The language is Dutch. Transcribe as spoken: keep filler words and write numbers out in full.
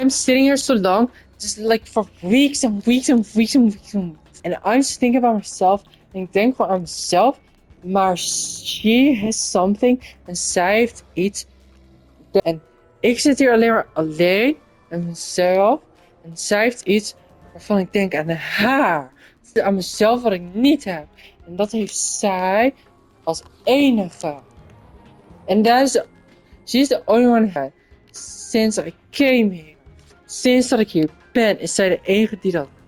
I'm sitting here so long, just like for weeks and weeks and weeks and weeks and weeks. And I'm just thinking about myself. En ik denk gewoon aan mezelf. Maar she has something. En zij heeft iets. En ik zit hier alleen maar alleen. Met mezelf. En zij heeft iets waarvan ik denk aan haar. Aan mezelf wat ik niet heb. En dat heeft zij als enige. En dat is... She's the only one since I came here. Sinds dat ik hier ben, is zij de enige die dat